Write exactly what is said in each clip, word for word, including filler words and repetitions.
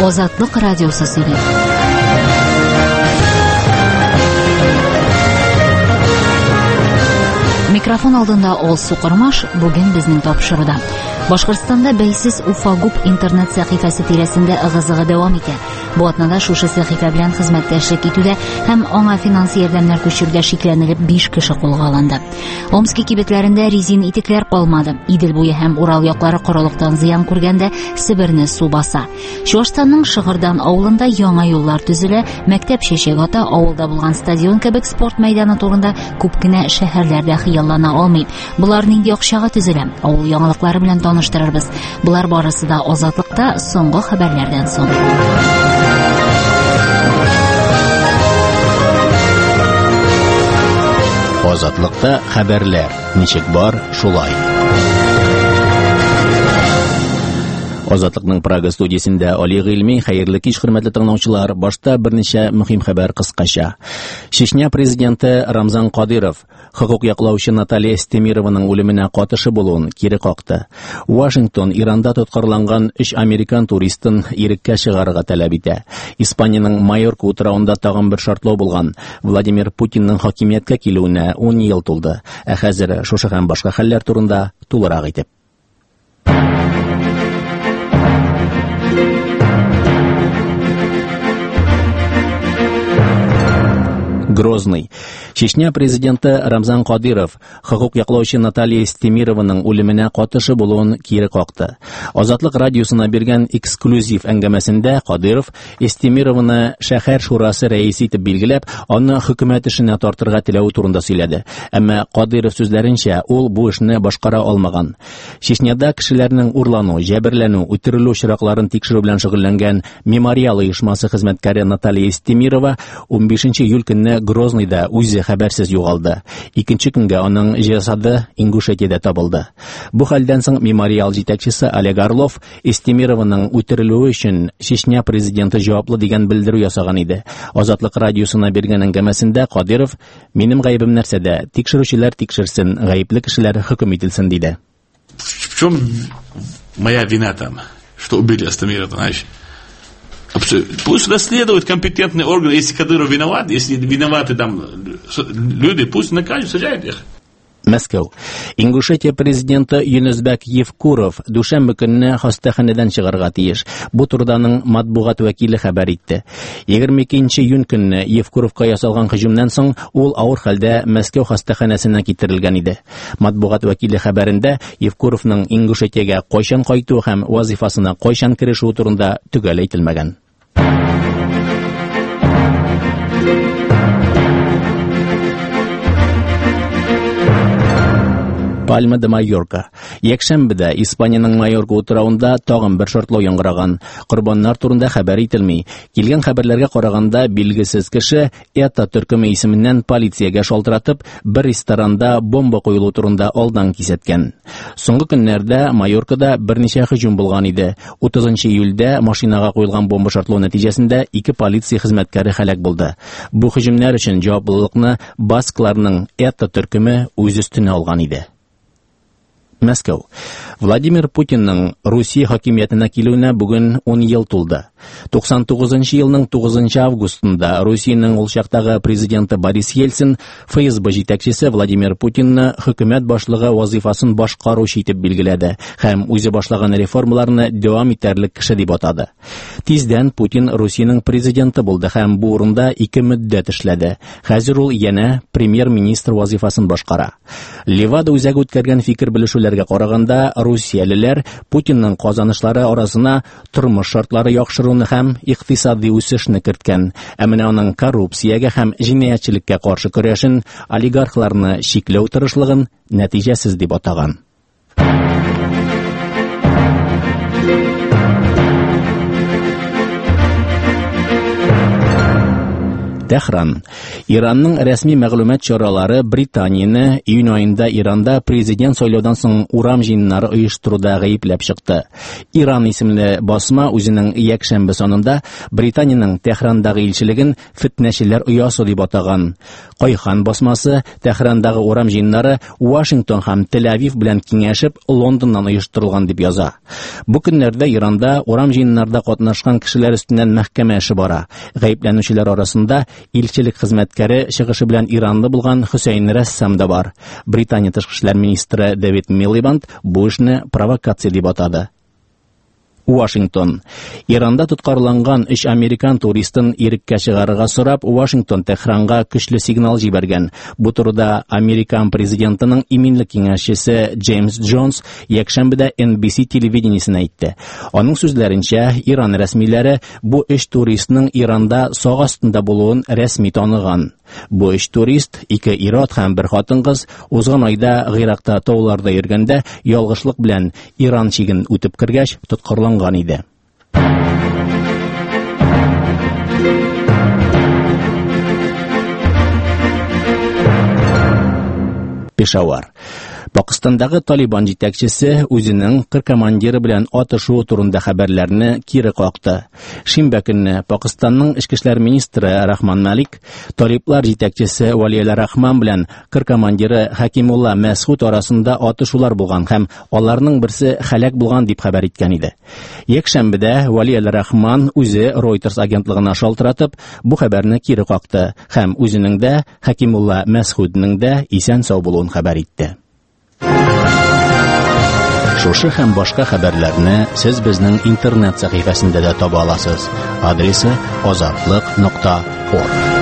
Азатлык радиосы сөйли. Микрофон алдында Ол Сукырмаш, бүген безнең тапшыруда. Башкортстанда бәйсез Уфагуб интернет сәхифәсе тирәсендә ыгы-зыгы дәвам итә. Бу атнада шушы сәхифә белән хезмәттәшлек итүдә һәм аңа финанс ярдәмнәр күчерүдә шикләнелеп биш кеше кулга алынды. Омски кибетләрендә резин итекләр калмады. Идел буе һәм Урал яклары корылыктан зыян күргәндә Себерне су баса. Чуашстанның Шыгырдан авылында яңа юллар төзелә, мәктәп чәчәк ата, авылда булган стадион кебек спорт мәйданы турында күп кенә шәһәрләрдә хыяллана алмый. Булар нинди акчага төзелә? Авыл яңалыклары белән таныштырырбыз. Булар барысы да Азатлыкта соңгы хәбәрләрдән соң. Азатлыкта хәбәрләр. Ничек бар, шулай. Азатлыкның Прага студиясендә Али Гыйльми, хәерле кич, хөрмәтле тыңлаучылар. Башта берничә мөһим хәбәр кыскача. Чечня президенты Рамзан Кадыров хокук яклаучы Наталья Стемированың үлеменә катышы булуын кире какты. Вашингтон Иранда тоткарланган өч американ туристын иреккә чыгарырга таләп итә. Испаниянең Майорка утравында тагын бер шартлау булган. Владимир Путинның хакимияткә килүенә ун ел тулды. Ә хәзер шушы һәм башка хәлләр турында тулырак итеп. Грозный. Чечня президенты Рамзан Кадыров хокук яклаучы Наталья Стемированың үлеменә катышы булуын кире какты. Азатлык радиосына биргән эксклюзив әңгәмәсендә Кадыров Стемированы шәһәр шурасы рәисе итеп билгеләп, аны хөкүмәт эшенә тартырга теләү турында сөйләде. Әмма Кадыров сүзләренчә, ул бу эшне башкара алмаган. Чечняда кешеләрнең урлану, җәберләнү, үтерелү очракларын тикшерү белән шөгыльләнгән Мемориал оешмасы хезмәткәре Наталья Стемирова ун бишенче июль көнне Грозныйда үзе хәбәрсез югалды. Икенче көнгә аның җасады Ингушетиядә табылды. Бу хәлдән соң Мемориал җитәкчесе Олег Орлов Стемированың үтерелүе өчен Чечня президенты җаваплы дигән белдерү ясаган иде. Азатлык радиосына биргән әңгәмәсендә Кадыров: "Минем гаебем нәрсәдә? Тикшерүчеләр тикшерсен, гаепле кешеләр хөкем ителсен", диде. В чем моя вина там, что убили Стемирова, знаешь? Пусть расследуют компетентные органы, если Кадыров виноват, если виноваты там люди, пусть накажут, сажают их. Мәскәү. Ингушетия президенты Юнусбек Евкуров дүшәмбе көнне хастаханәдән чыгарга тиеш. Бу турыданың матбугат вәкиле хәбәр итте. егерме икенче июнь көнне Евкуровка ясалган һөҗүмнән соң ул авыр хәлдә Мәскәү хастаханәсенә китерелгән иде. Матбугат вәкиле хәбәрендә Евкуровның Ингушетиягә кайчан кайту һәм вазифасына кайчан керешү турында төгәл әйтелмәгән. Пальма де Майорка. Якшәмбедә Испаниянең Майорка утравында тагын бер шартлау яңгыраган. Корбаннар турында хәбәр ителми. Килгән хәбәрләргә караганда, билгесез кеше Эта төркеме исеменнән полициягә шалтыратып, бер ресторанда бомба куелу турында алдан кисәткән. Соңгы көннәрдә Майоркада берничә һөҗүм булган иде. утызынчы июльдә машинага куелган бомба шартлау нәтиҗәсендә ике полиция хезмәткәре һәлак булды. Бу һөҗүмнәр өчен җаваплылыкны баскларның Эта төркеме үз өстенә алган иде. Мәскәү. Владимир Путинның Русия хакимиятенә килүенә бүген ун ел тулды. туксан тугызынчы елның тугызынчы августында Русиянең ул чактагы президенты Борис Ельцин ФСБ җитәкчесе Владимир Путинны хөкүмәт башлыгы вазифасын башкаручы итеп билгеләде һәм үзе башлаган реформаларны дәвам итәрлек кеше дип атады. Тиздән Путин Русиянең президенты булды һәм бу урында ике мөддәт эшләде. Хәзер ул янә премьер-министр вазифасын башкара. Левада үзәге үткәргән фикер белешүләргә караганда, Русиялеләр Путинның казанышлары арасына тормыш шартлары яхшыруны һәм икътисади үсешне керткән. Ә менә аның коррупциягә һәм җинаятьчелеккә каршы көрәшен, олигархларны чикләү тырышлыгын нәтиҗәсез дип атаган. Тәһран. Иранның рәсми мәгълүмат чаралары Британияны июнь айында Иранда президент сайлаудан соң урам җыеннары оештыруда гаепләп чыкты. Иран исемле басма үзенең якшәмбе санында Британияның Тәһрандагы илчелеген фитнәчеләр оясы дип атаган. Кайхан басмасы Тәһрандагы урам җыеннары Вашингтон һәм Тель-Авив белән киңәшеп Лондоннан оештырылган дип яза. Бу көннәрдә Иранда урам җыеннарда катнашкан кешеләр өстеннән мәхкәмә эше бара. Гаепләнүчеләр арасында илчелек хезмәткәре чыгышы белән Иранлы булган Хусейн Рәссам да бар. Британия тышкы эшләр министры Дэвид Милибанд бу эшне провокация дип атады. Вашингтон. Иранда тоткарланган өч американ туристын иреккә чыгарырга сорап, Вашингтон Тәһранга көчле сигнал җибәргән. Бу турыда Американ президентының иминлек киңәшчесе Джеймс Джонс якшәмбедә Эн Би Си телевидениесенә әйтте. Аның сүзләренчә, Иран рәсмиләре бу өч туристның Иранда сак астында булуын рәсми таныган. Бу өч турист, ике ир-ат һәм бер хатын-кыз, узган айда Гыйракта тауларда йөргәндә ялгышлык белән Иран чиген үтеп кергәч тоткарланган иде. Пешавар. Пакистандагы Талибан җитәкчесе үзенең кыр командиры белән атышу турында хәбәрләрне кире какты. Шимбә көнне Пакистанның эчке эшләр министры Рахман Малик талиблар җитәкчесе Валиялла Рахман белән кыр командиры Хакимулла Мәсгуд арасында атышулар булган һәм аларның берсе һәлак булган дип хәбәр иткән иде. Якшәмбедә Валиялла Рахман үзе Reuters агентлыгына шалтыратып бу хәбәрне кире какты һәм үзенең дә Хакимулла Мәсгудның да исән-сау булуын хәбәр итте. Шушы һәм башка хәбәрләрне сез безнең интернет сәхифәсендә дә таба аласыз. Адресы азатлык нокта орг.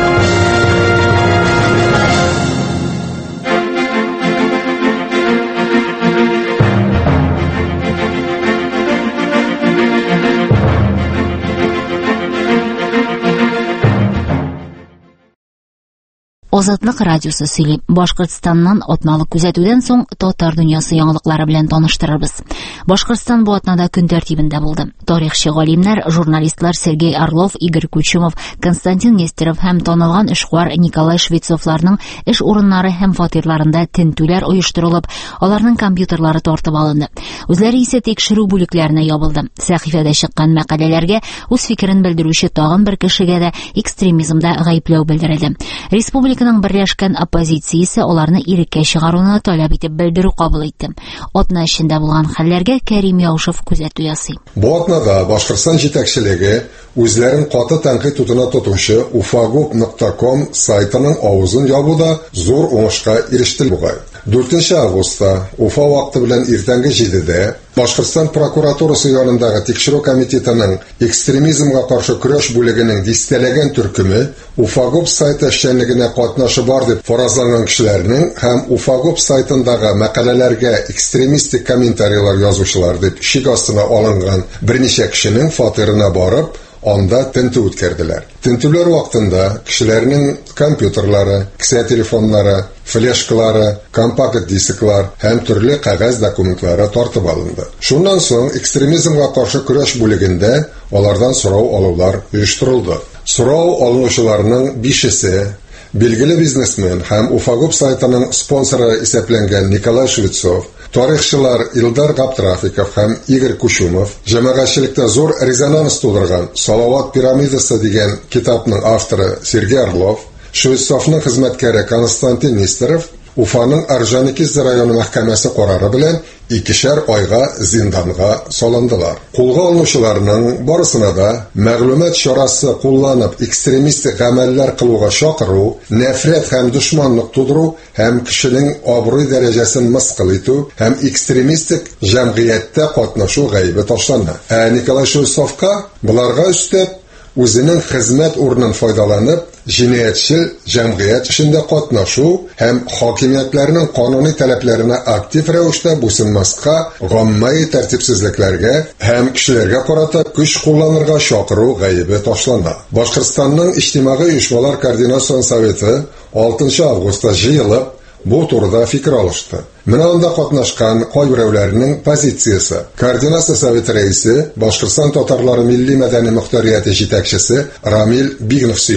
Азатлык радиосы сөйли. Башкортстаннан атналы күзәтүдән соң татар дөньясы яңалыклары белән таныштырырбыз. Башкортстан бу атнада көн тәртибендә булды. Тарихчы галимнәр, журналистлар Сергей Орлов, Игорь Кучумов, Константин Нестеров һәм танылган эшкуар Николай Швецовларның эш урыннары һәм фатирларында тентүләр оештырылып, аларның компьютерлары тартып алынды. Үзләре исә тикшерү бүлекләренә ябылды. Сәхифәдә чыккан мәкаләләргә үз фикерен белдерүче тагын бер кешегә дә экстремизмда гаепләү белдерелде. Республика Берләшкән оппозициясе аларны иреккә чыгаруны таләп итеп белдерү кабул итте. Атна эчендә булган хәлләргә Кәрим Яушев күзәтү ясый. Бу атнада Башкортстан җитәкчелеге үзләрен каты тәнкыйть тутына тотучы уфагуп нокта ком сайтының авызын ябуда зур уңышка иреште бугай. дүртенче августта Уфа вакыты белән иртәнге җидедә Башкортстан прокуратурасы янындагы тикшерү комитетының экстремизмга каршы көрәш бүлегенең дистәләгән төркеме Уфагуп сайты эшчәнлегенә катнашы бар дип фаразланган кешеләрнең һәм Уфагуп сайтындагы мәкаләләргә экстремистик комментарийлар язучылар дип шик астына алынган берничә кешенең фатирына барып, анда тентү үткәрделәр. Тентүләр вакытында кешеләрнең компьютерлары, кесә телефоннары, флешкалары, компакт дисклар һәм төрле кәгазь документлары тартып алынды. Шуннан соң экстремизмга каршы көрәш бүлегендә алардан сорау алулар оештырылды. Сорау алучыларның бишесе билгеле бизнесмен һәм Уфагуп сайтының спонсоры исәпләнгән Николай Швецов, тарихчылар Илдар Габдрафиков һәм Игорь Кучумов, җәмәгатьчелектә зур резонанс тудырган Салават пирамидасы дигән китапның авторы Сергей Орлов, Швецовның хезмәткәре Константин Нестеров Уфаның Аржаникис районы мәхкәмәсе карары белән икешәр айга зинданга салындылар. Кулга алынучыларның барысына да мәгълүмат чарасы кулланып экстремистик гамәлләр кылуга чакыру, нәфрәт һәм дошманлык тудыру һәм кешенең абруй дәрәҗәсен мыскыл итү һәм экстремистик җәмгыятьтә катнашу гаебе ташлана. Ә Николай Швецовка буларга өстәп үзенең хезмәт урынын файдаланып, җинаятьчел җәмгыять эшендә катнашу һәм хакимиятләрнең кануни таләпләренә актив рәвештә буйсынмаска, гаммаи тәртипсезлекләргә һәм кешеләргә карата көч кулланырга чакыру гаебе ташлана. Башкортстанның иҗтимагый оешмалар координацион советы алтынчы августта җыелып, бу турыда фикер алышты. Менә анда катнашкан кайберәүләрнең позициясе. Координация советы рәисе Башкортстан татарлары милли мәдәни мөхтәрияте җитәкчесе Рамил Бигнов сөйли.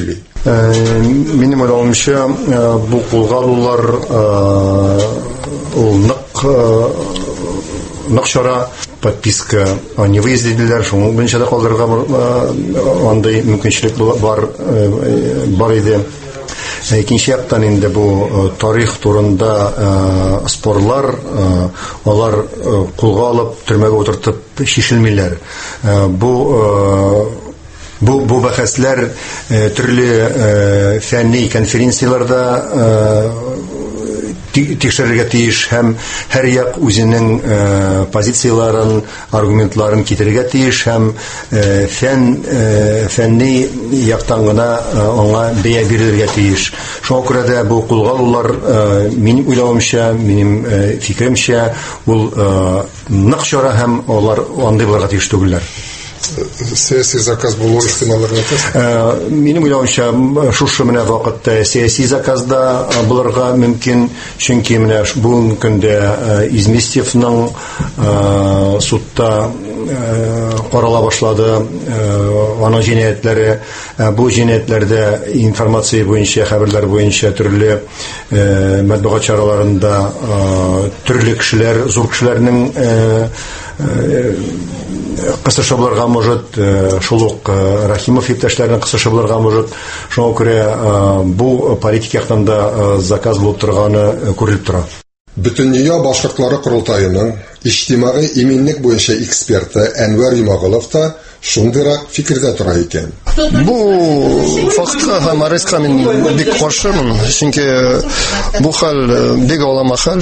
Минем уйлавымча, бу кулга алулар ул нык нык чара, подписка, не выездиләр, шуның белән дә калдырырга андай мөмкинчелек бар бар иде. Икенче яктан инде бу тарих турында спорлар, алар кулга алып төрмәгә утыртып шишелмиләр. Бу Бу бу бәхәсләр төрле фәнни конференцияларда тикшерергә тиеш һәм һәр як үзенең позицияларын, аргументларын китерергә тиеш һәм фән фәнни яктан гына аңа бәя бирергә тиеш. Шуңа күрә дә бу кулга алулар минем уйлавымча, минем фикеремчә, ул нык чара һәм алар андый булырга тиеш түгелләр. Сәяси заказ булу ихтималларын әйтәсез? Минем уйлавымча, шушы менә вакытта сәяси заказда булырга мөмкин, чөнки менә бүгенге көндә Изместьевның судта карала башлады, аның җинаятләре, бу җинаятләрдә информация буенча, хәбәрләр буенча төрле матбугат чараларында төрле кешеләр, зур кешеләрнең кысышы булырга может, шул ук Рахимов иптәшләренең кысышы булырга может. Шуңа күрә бу политик яктан да заказ булып торганы күрелеп тора. Бөтендөнья башкортлары курултайының иҗтимагый иминлек буенча эксперты Әнвәр Юмагылов та шундыйрак фикердә тора икән. Бу фактка һәм арызга мин бик каршымын, чөнки бу хәл бик авырма хәл.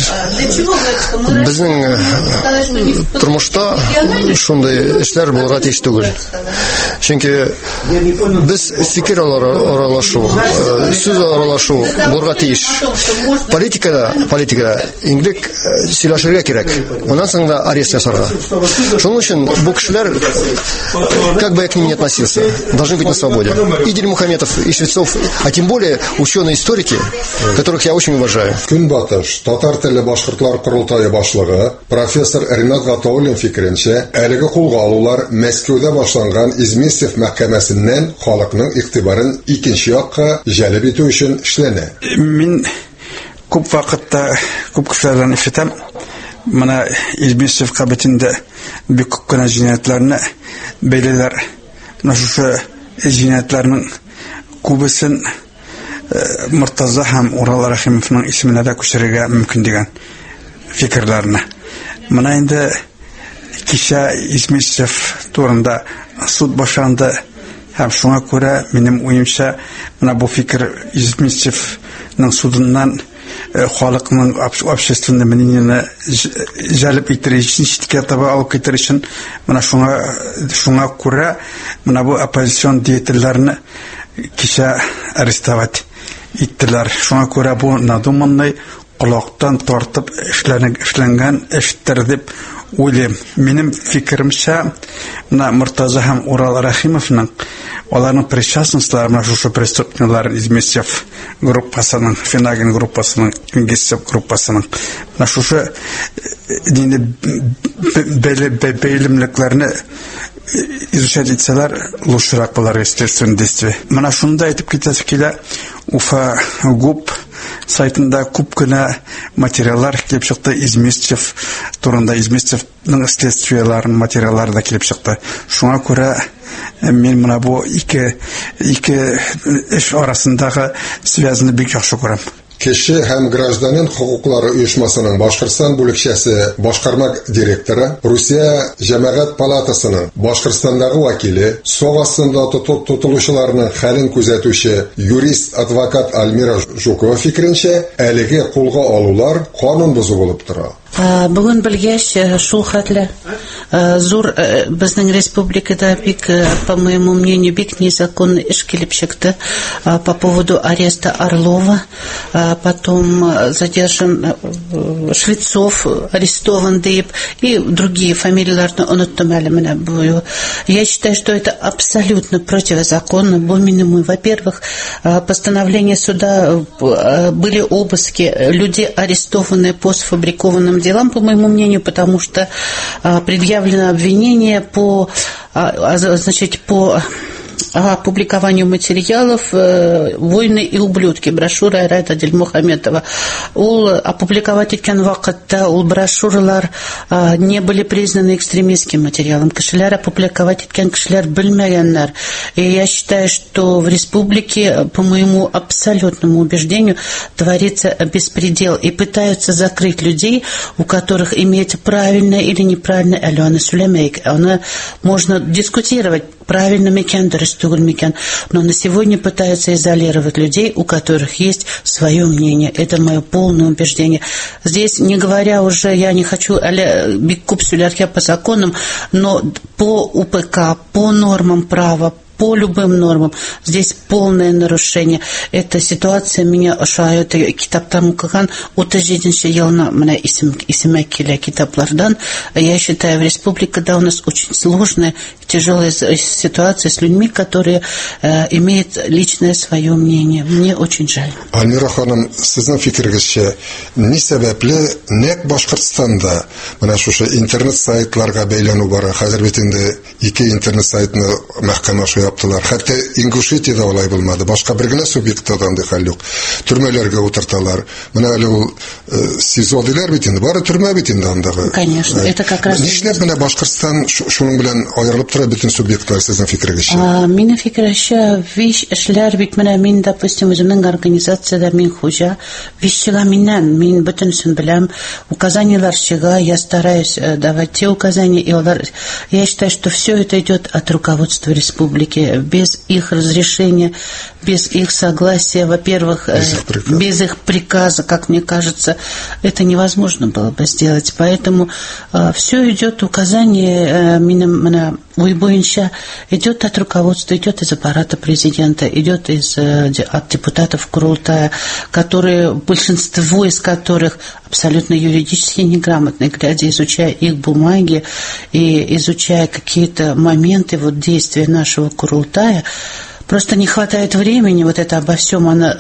Безнең тормышта шундый эшләр булырга тиеш түгел. Чөнки без фикер аралашу, сүз аралашу булырга тиеш. Политикада, политикада инглек сөйләшергә кирәк. Моннан соң да арест ясарга. Шуның өчен бу кешеләр, как бы я к ним ни относился, должны быть на свободе. И Дильмухаметов, и Швецов, а тем более ученые-историки, которых я очень уважаю. Көнбатыш татар теле башкортлар курултайы башлыгы профессор Ринат Гатауллин фикеренчә, әлеге кулга алулар Мәскәүдә башланган Изместьев мәхкәмәсеннән халыкның игътибарын икенче якка җәлеп итү өчен эшләнә. Мин күп вакытта күп кешеләрдән ишетәм, моны Изместьев кабинетында бик күп кенә җинаятларны бәйләләр. Шушы җинаятларның күбесен Муртаза һәм Урал Рахимовның исеменә дә күчерергә мөмкин дигән фикерләрне. Моны инде кичә Изместьев турында суд башланды һәм шуңа күрә минем уемча менә бу фикер Изместьевның судыннан халыкның общественный мнениене җәлеп итер өчен, читкә таба алып китер өчен, менә шуңа шуңа күрә менә бу оппозицион деятельләрне кичә арестовать иттеләр. Шуңа күрә бу надуманный колактан тартып эшләнгән эштер дип уйлыйм. Минем фикеремчә, менә Муртаза һәм Урал Рахимовның аларның причастностьлары менә шушы преступниклар Изместьев группасының, Финагин группасының, Кингисепп группасының менә шушы динне бәйлемлекләрне изучать итсәләр, лучшырак булар естественно действие. Менә шунда әйтеп китәсе килә, Уфа ГУП сайтында күп кенә материаллар килеп чыкты Изместьев турында, Изместьевның следствиеларын материаллары да килеп чыкты. Шуңа күрә мен менә бу ике ике эш арасындагы связьны бик яхшы күрәм. Кеше һәм гражданин хукуклары оешмасының Башкортстан бүлекчәсе башкарма директоры, Русия җәмәгать палатасының Башкортстандагы вәкиле, сок астында тотылучыларның хәлен күзәтүче юрист адвокат Альмира Жукова фикеренчә, әлеге кулга алулар канун бозу булып тора. Бүген белгәч, шул хәтле зур безнең республикада бик, по моему мнению, бик незаконный эш килеп чыкты по поводу ареста Орлова, потом задержан Швецов, арестован дип, и другие фамилияларны оныттым әле менә бу. Я считаю, что это абсолютно противозаконно. Бу минимум, во-первых, постановление суда, были обыски, люди арестованы по сфабрикованным делам, по моему мнению, потому что а, предъявлено обвинение по, а, значит, по опубликованию материалов «Войны и ублюдки», брошюра Айрата Дильмухаметова. Ул опубликовать еткән вакытта ул брошюралар не были признаны экстремистским материалом. Кешеләр опубликовать еткән кешеләр белмәгәннәр. И я считаю, что в республике, по моему абсолютному убеждению, творится беспредел. И пытаются закрыть людей, у которых имеется правильное или неправильное Алена Сулеймейк. Она можно дискутировать, правильно микән, дөрес түгел микән, но на сегодня пытаются изолировать людей, у которых есть свое мнение. Это мое полное убеждение. Здесь, не говоря уже, я не хочу бик күп сөйләргә по законам, но по УПК, по нормам права, по любым нормам. Здесь полное нарушение. Эта ситуация меня ошает. Китаптан укыган отыз җиденче елна менә исем исемә килә китаплардан. Я считаю, в республике у нас очень сложная, тяжелая ситуация с людьми, которые э, имеют личное свое мнение. Мне очень жаль. Альмира ханым, сезнең фикергезчә, ни сәбәпле нәкъ Башкортстанда менә шушы интернет сайтларга бәйләнү бара? Хәзер бит инде ике интернет сайтны мәхкәмә яптылар. Хәтта Ингушетиядә алай булмады. Башка бер генә субъекттан да хәл юк. Төрмәләргә утырталар. Менә әле ул СИЗО диләр бит инде. Бары төрмә бит инде андагы. Конечно, это как раз. Нишләп менә Башкортстан шуның белән аерылып тора бөтен субъектлар сезнең фикергезчә? Минем фикергезчә, виш эшләр бит менә мин, допустим, үземнең организациядә мин хуҗа, вишчыга миннән, мин бөтенсен беләм, указаниялар чыга, я стараюсь давать те указания, и я считаю, что все это идет от руководства республики. Без их разрешения, без их согласия, во-первых, без их приказа, без их приказа, как мне кажется, это невозможно было бы сделать. Поэтому э, все идет указание, э, бойынша идет от руководства, идет из аппарата президента, идет из, э, от депутатов Курултая, которые, большинство из которых абсолютно юридически неграмотные, глядя, изучая их бумаги и изучая какие-то моменты вот, действия нашего Курултая, просто не хватает времени вот это обо всем. Она,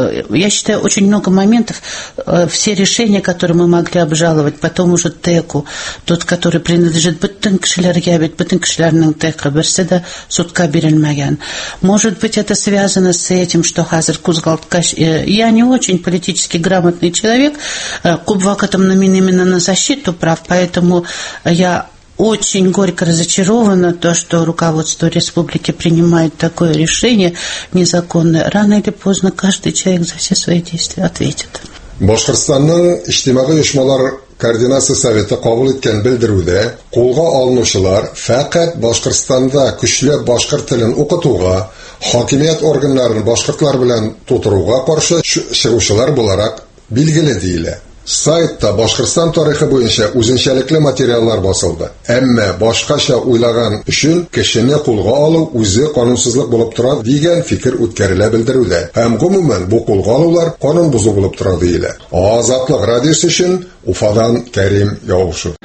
я считаю, очень много моментов, все решения, которые мы могли обжаловать, потом уже ТЭКу, тот, который принадлежит бөтен кешеләргә бит, бөтен кешеләрнең ТЭКы, берсе дә судка бирелмәгән. Может быть, это связано с этим, что хәзер кузгалткач. Я не очень политически грамотный человек, күп вакытым мин именно на защиту прав, поэтому я очень горько разочарована то, что руководство республики принимает такое решение незаконное. Рано или поздно каждый человек за все свои действия ответит. Башкортстанның иҗтимагый оешмалар координация советы кабул иткән белдерүдә, кулга алынучылар фақат Башкортстанда көчләп башкорт телен укытуга, хакимият органнарын башкортлар белән тутыруга каршы чыгучылар буларак билгеле диелә. Сайтта Башкортстан тарихы буенча үзенчәлекле материаллар басылды. Әмма башкача уйлаган өчен кешене кулга алу үзе канунсызлык булып тора дигән фикер үткәрелә белдерүдә. Һәм гомумән бу кулга алулар канун бузу булып тора диелә. Азатлык радиосы өчен Уфадан Кәрим Явушу.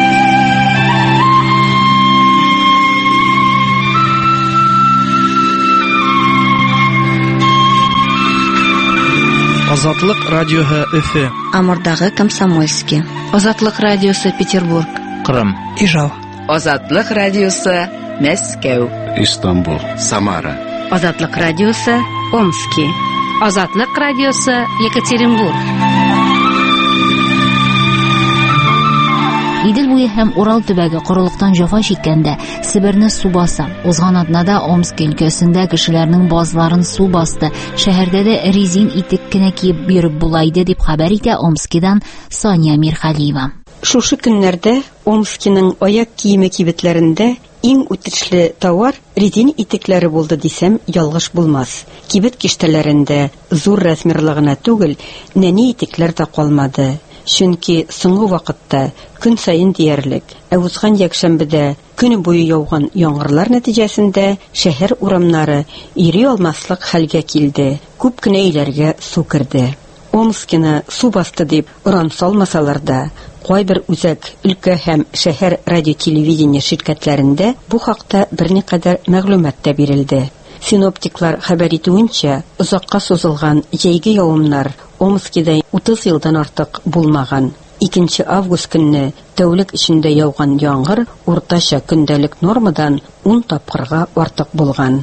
Азатлык радиоһы Өфе. Амурдагы Комсомольский. Азатлык радиосы Петербург. Кырым. Ижау. Азатлык радиосы Мәскәү. Истанбул. Самара. Азатлык радиосы Омский. Азатлык радиосы Екатеринбург. Идел буе һәм Урал төбәге корылыктан җафа чиккәндә Себерне су баса. Узган атнада Омск өлкәсендә кешеләрнең базларын су басты. Шәһәрдә дә резин итек кенә киеп йөреп булайды дип хәбәр итә Омскидан Сания Мирхалиева. Шушы көннәрдә Омскиның аяк киеме кибетләрендә иң үтешле товар резин итекләре булды дисәм ялгыш булмас. Кибет киштәләрендә зур размерлы гына түгел, нәни итекләр дә калмады. Чөнки соңгы вакытта көн сайын диярлек, ә узган якшәмбедә көне буе яуган яңгырлар нәтиҗәсендә шәһәр урамнары ири алмаслык хәлгә килде. Күп кенә өйләргә су керде. Омскины су басты дип уран салмасалар да, кайбер үзәк, өлкә һәм шәһәр радио-телевидение ширкәтләрендә бу хакта берникадәр мәгълүмат та бирелде. Синоптиклар хәбәр итүенчә, озакка сузылган җәйге явымнар Омскида утыз елдан артык булмаган. икенче август көнне тәүлек эчендә яуган яңгыр уртача көндәлек нормадан ун тапкырга артык булган.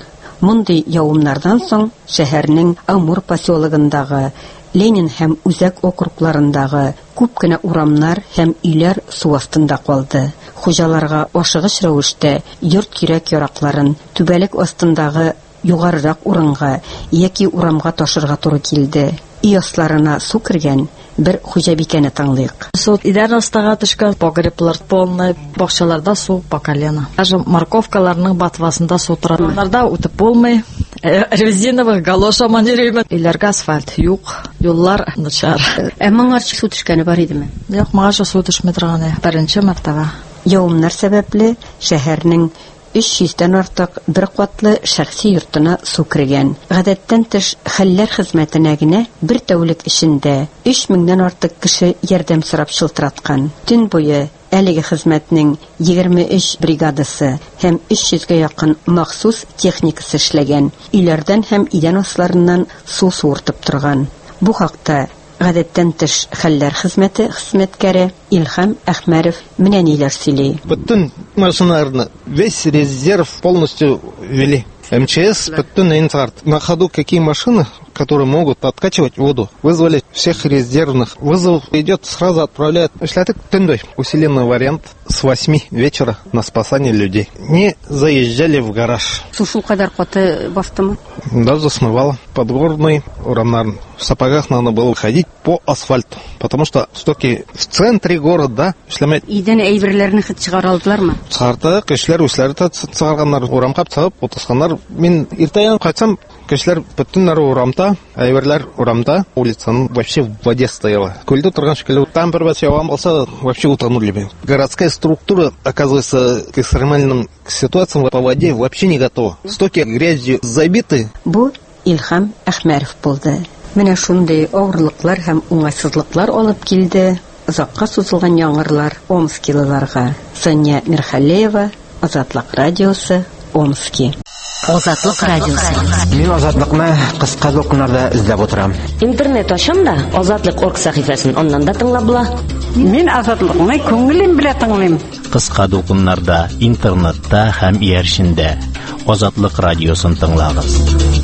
Мондый явымнардан соң шәһәрнең Амур поселогындагы, Ленин һәм Үзәк округларындагы күп кенә урамнар һәм өйләр су астында калды. Хуҗаларга ашыгыч рәвештә йорт кирәк яракларын түбәлек астындагы югарырак урынга яки урамга ташырга туры килде. Өй асларына су кергән бер хуҗабикәне тыңлыйк. Су идарәстәгә төшкән погреблар полный, бакчаларда су по колено. Даже морковкаларның батвасында су тора. Аларда үтеп булмый. Резиновых галош аман йөрим. Иләргә асфальт юк, юллар начар. Ә моңарчы су төшкәне бар идеме? Юк, моңарчы су төшмәй торган. Беренче мәртәбә. Явымнар сәбәпле шәһәрнең өч йөздән артык бер катлы шәхси йортына су кергән. Гадәттән тыш хәлләр хезмәтенә генә бер тәүлек эчендә өч меңнән артык кеше ярдәм сорап шылтыраткан. Төн буе әлеге хезмәтнең егерме өч бригадасы һәм өч йөзгә якын махсус техникасы эшләгән. Өйләрдән һәм идән асларыннан су суыртып торган. Бу хакта гадәттән тыш хәлләр хезмәте хезмәткәре Илхам Әхмәров менә ниләр сөйли. Бүтән машиналарны весь резерв полностью ввели. эм че эс бүтән инфаркт. На ходу какие машины, которые могут откачивать воду, вызвали всех резервных. Вызов идет, сразу отправляют. Эшләтек төндой. Усиленный вариант с восьми вечера на спасание людей. Не заезжали в гараж. Сушу кадар каты бастымы? Даже смывало. Подгорный урамнар. В сапогах надо было ходить по асфальту, потому что стоки в центре города эшләмәйт. Идән әйберләрне хит чыгаралдылармы? Чыгарды, кешеләр үзләре чыгарганнар, урамга чыгып утырганнар. Мин иртәгән кайтсам, кешеләр бөтеннәр урамда, әйберләр урамда, улицаның вообще в воде стояла. Көлдә торган шикелле, там бер бәс явам булса, вообще утонули бы. Городская структура, оказывается, к экстремальным ситуациям по воде вообще не готова. Стоки грязью забиты. Бу Илхам Әхмәров булды. Менә шундый авырлыклар һәм уңайсызлыклар алып килде озакка сузылган яңгырлар омскилыларга. Соня Мирхалеева, Азатлык радиосы, Омски. Азатлык радиосы. Мин Азатлыкны кыска докумнарда эзләп утырам. Интернет ачам да Азатлык орг сәхифәсен аннан да тыңлап була. Мин Азатлыкны күңелем белән тыңлыйм. Кыска докумнарда, интернетта һәм ияршендә Азатлык радиосын тыңлагыз.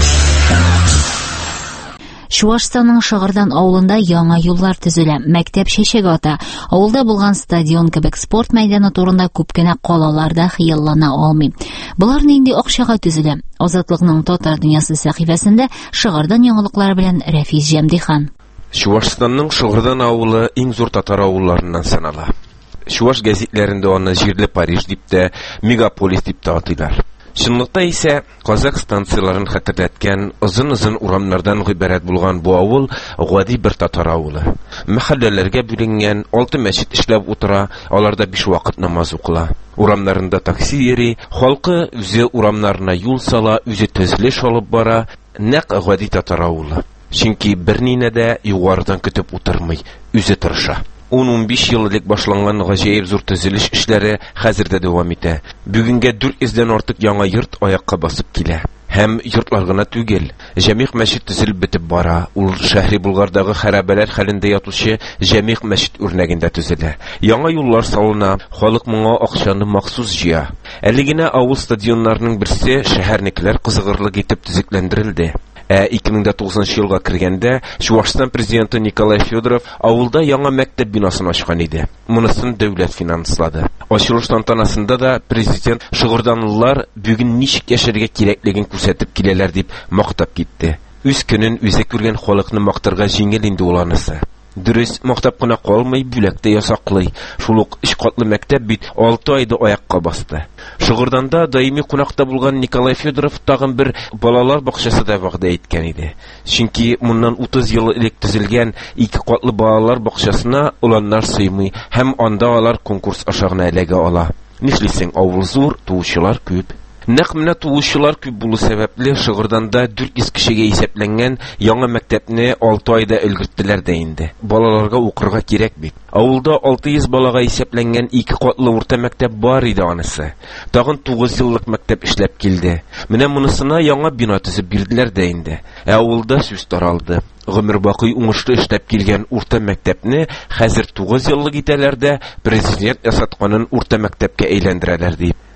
Чувашстанның Шыгырдан авылында яңа юллар төзелә. Мәктәп чәчәге ата. Авылда булган стадион кебек спорт мәйданы турында күп кенә калаларда хыяллана алмый. Булар нинди акчага төзелә? Азатлыкның Татар дөньясы сәхифәсендә Шыгырдан яңалыклары белән Рәфис Җәмдихан. Чувашстанның Шыгырдан авылы иң зур татар авылларыннан санала. Чуваш гәзитләрендә аны җирле Париж дип тә, мегаполис дип тә атыйлар. Чынлыкта исә Казак станцияларын хәтерләткән озын-озын урамнардан гыйбарәт булган бу авыл гади бер татар авылы. Мәхәлләләргә бүленгән, алты мәчет эшләп утыра, аларда биш вакыт намаз укыла. Урамнарында такси йөри, халкы үзе урамнарына юл сала, үзе төзелеш алып бара, нәкъ гади татар авылы. Чөнки бернинә дә югарыдан көтеп утырмый, үзе тырыша. ун-унбиш ел элек башланган гаҗәеп зур төзелеш эшләре хәзер дә дәвам итә. Бүгенгә дүрт йөздән артык яңа йорт аякка басып килә. Һәм йортлар гына түгел, җәмигъ мәчет төзелеп бетеп бара. Ул шәһри Булгардагы хәрабәләр хәлендә ятучы җәмигъ мәчет үрнәгендә төзелә. Яңа юллар салына, халык моңа акчаны махсус җыя. Әле генә авыл стадионнарының берсе шәһәрнекеләр кызыгырлык итеп төзекләндерелде. Ә ике мең тугызынчы елга кергәндә Чувашстан президенты Николай Федоров авылда яңа мәктәп бинасын ачкан иде. Монысын дәүләт финанслады. Ачылыш тантанасында да президент шыгырданлылар бүген ничек яшәргә кирәклеген күрсәтеп киләләр дип мактап китте. Үз көнен үзе күргән халыкны мактарга җиңел инде ул анысы. Дөрес, мактап кына калмый, бүләктә ясаклый. Шул ук өч катлы мәктәп бит алты айда аякка басты. Шыгырданда даими кунакта булган Николай Федоров тагын бер балалар бакчасы да вәгъдә иткән иде. Чөнки моннан утыз ел элек төзелгән ике катлы балалар бакчасына уланнар сыймый һәм анда алар конкурс аша гына эләгә ала. Нишлисең, авыл зур, туучылар күп. Нәкъ менә туучылар күп булу сәбәпле Шыгырданда дүрт йөз кешегә исәпләнгән яңа мәктәпне алты айда өлгерттеләр дә инде. Балаларга укырга кирәк бит. Авылда алты йөз балага исәпләнгән ике катлы урта мәктәп бар иде анысы. Тагын тугыз еллык мәктәп эшләп килде. Менә монысына яңа бина төзеп бирделәр дә инде. Ә авылда сүз таралды. Гомер бакый уңышлы эшләп килгән урта мәктәпне хәзер тугыз еллык итәләр дә президент ясатканын урта мәктәпкә әйләндерәләр дип.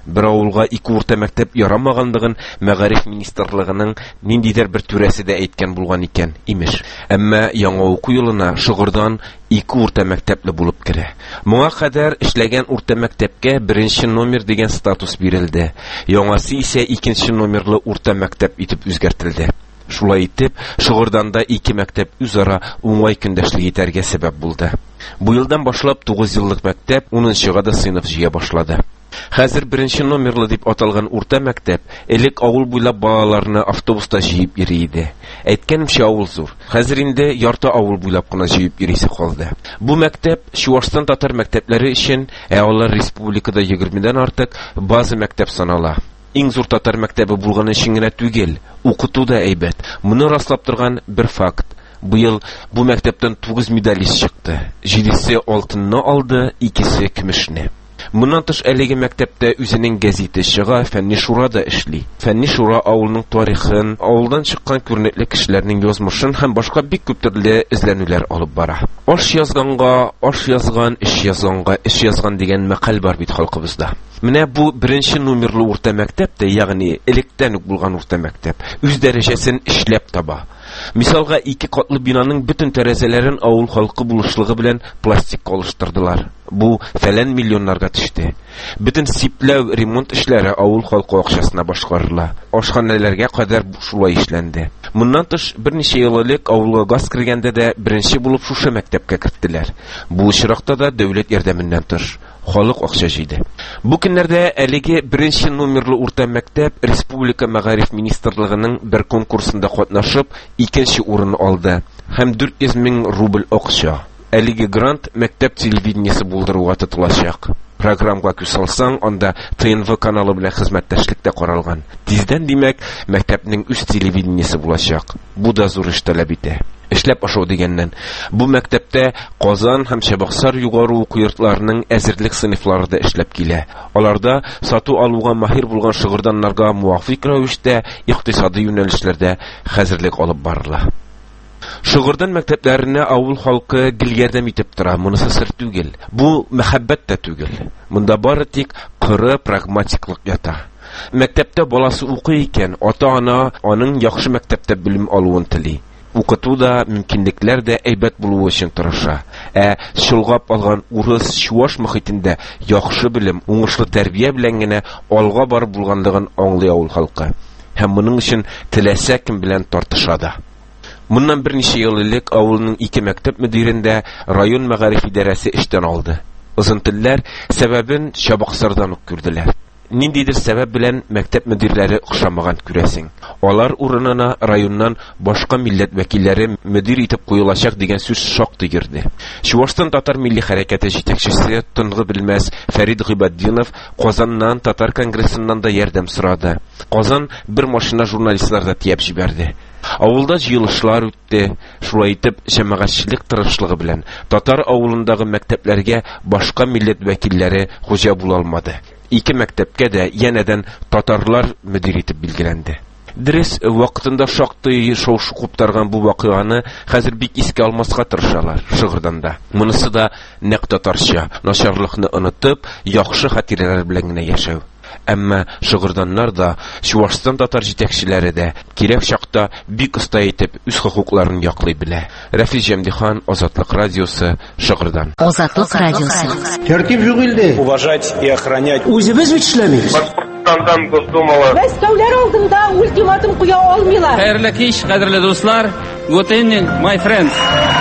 Бер авылга ике урта мәктәп ярамаганлыгын Мәгариф министрлыгының ниндидер бер түрәсе дә әйткән булган икән, имеш. Әмма яңа уку елына Шыгырдан ике урта мәктәпле булып керә. Моңа кадәр эшләгән урта мәктәпкә беренче номер дигән статус бирелде. Яңасы исә икенче номерлы урта мәктәп итеп үзгәртелде. Шулай итеп, Шыгырданда ике мәктәп үзара уңай көндәшлек итәргә сәбәп булды. Бу елдан башлап тугыз еллык мәктәп унынчыга да сыйныф җыя башлады. Хәзер беренче номерлы дип аталган урта мәктәп элек авыл буйлап балаларны автобуста җыеп йөри иде. Әйткәнемчә, авыл зур. Хәзер инде ярты авыл буйлап кына җыеп йөрисе калды. Бу мәктәп Чуашстан татар мәктәпләре өчен, ә алар республикада егермедән артык база мәктәп санала. Иң зур татар мәктәбе булганы өчен генә түгел, укыту да әйбәт. Моны раслап торган бер факт. Быел бу мәктәптән тугыз медалист чыкты. җидесе алтынны алды, икесе көмешне. Моннан тыш әлеге мәктәптә үзенең гәзите чыга, Фәнни шура да эшли. Фәнни шура авылның тарихын, авылдан чыккан күренекле кешеләрнең язмышын һәм башка бик күп төрле эзләнүләр алып бара. Аш язганга аш язган, эш язганга эш язган дигән мәкаль бар бит халкыбызда. Менә бу беренче номерлы урта мәктәптә, ягъни электән үк булган урта мәктәп, үз дәрәҗәсен эшләп таба. Мисалга, ике катлы бинаның бөтен тәрәзәләрен авыл халкы булышлыгы белән пластик алыштырдылар. Бу фәлән миллионнарга төште. Бөтен сипләү, ремонт эшләре авыл халкы акчасына башкарыла. Ашханәләргә кадәр шулай эшләнде. Моннан тыш берничә ел элек авылга газ кергәндә дә беренче булып шушы мәктәпкә керттеләр. Бу очракта да дәүләт ярдәменнән тыш халык акча җыйды. Бу көннәрдә әлеге беренче номерлы урта мәктәп Республика Мәгариф министрлыгының бер конкурсында катнашып, икенче урын алды һәм дүрт йөз мең рубль акча. Әлеге грант мәктәп телевидениесе булдыруга тотылачак. Программага күз салсаң, анда ТНВ каналы белән хезмәттәшлек тә каралган. Тиздән, димәк, мәктәпнең үз телевидениесе булачак. Бу да зур эш таләп итә. Эшләп ашау дигәннән, бу мәктәптә Казан һәм Чабаксар югары уку йортларының әзерлек сыйныфлары да эшләп килә. Аларда сату алуга маһир булган шыгырданнарга муафик рәвештә икътисади юнәлешләрдә хәзерлек алып барыла. Шыгырдан мәктәпләренә авыл халкы гел ярдәм итеп тора, монысы сер түгел. Бу мәхәббәт тә түгел. Монда бары тик кыры прагматиклык ята. Мәктәптә баласы укый икән, ата-ана аның яхшы мәктәптә белем алуын тели. Укыту да, мөмкинлекләр дә әйбәт булуы өчен тырыша. Ә шулгап алган урыс, чуаш мөхитендә яхшы белем, уңышлы тәрбия белән генә алга барып булганлыгын аңлый авыл халкы. Һәм моның өчен теләсә кем белән тартыша да. Моннан берничә ел элек авылның ике мәктәп мөдирендә район мәгариф идарәсе эштән алды. Озын телләр сәбәбен Чабаксардан ук күрделәр. Ниндидер сәбәп белән мәктәп мөдирләре охшамаган күрәсең. Алар урынына районнан башка милләт вәкилләре мөдир итеп куелачак дигән сүз шактый йөрде. Чуашстан татар милли хәрәкәте җитәкчесе Тынгы белмәс Фәрид Гыйбаддинов Казаннан татар конгрессыннан да ярдәм сорады. Казан бер машина журналистларда тиеп җибәрде. Авылда җыелышлар үтте. Шулай итеп, җәмәгатьчелек тырышлыгы белән татар авылындагы мәктәпләргә башка милләт вәкилләре хуҗа була алмады. Ике мәктәпкә дә янәдән татарлар мөдир итеп билгеләнде. Дөрес, вакытында шактый шау-шу куптарган бу вакыйганы хәзер бик искә алмаска тырышалар Шыгырданда. Монысы да нәкъ татарча, начарлыкны онытып, яхшы хатирәләр белән генә яшәү. Әмма Шыгырданнар да, Чуашстан татар җитәкчеләре дә кирәк чакта бик оста итеп үз хокукларын яклый белә. Рафис Җәмдихан, Азатлык радиосы, Шыгырдан. Азатлык радиосы. Тәртип юк инде. Уважать и охранять. Үзебез бит эшләмибез. Башкортстандан Госдумалы. Мәскәүләр алдында ультиматум куя алмыйлар. Хәерле кич, кадерле дуслар. Good evening, my friends.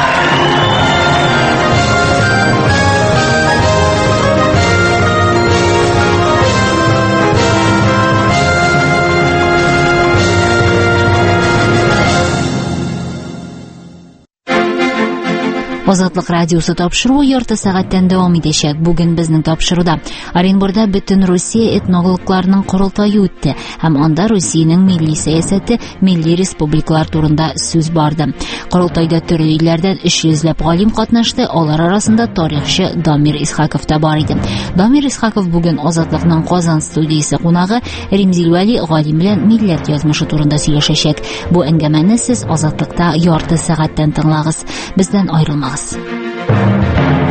Азатлык радиосы тапшыруы ярты сәгатьтән дәвам итәчәк. Бүген безнең тапшыруда Оренбургда бөтен Русия этнологларының корылтае үтте һәм анда Русиянең милли сәясәте, милли республикалар турында сүз барды. Корылтайда төрле илләрдән өч йөзләп галим катнашты. Алар арасында тарихчы Дамир Исхаков та бар иде. Дамир Исхаков бүген Азатлыкның Казан студиясе кунагы Римзил Вәли галим белән милләт язмышы турында сөйләшәчәк. Бу әңгәмәне сез Азатлыкта ярты сәгатьтән тыңлагыз. Бездән аерылмагыз.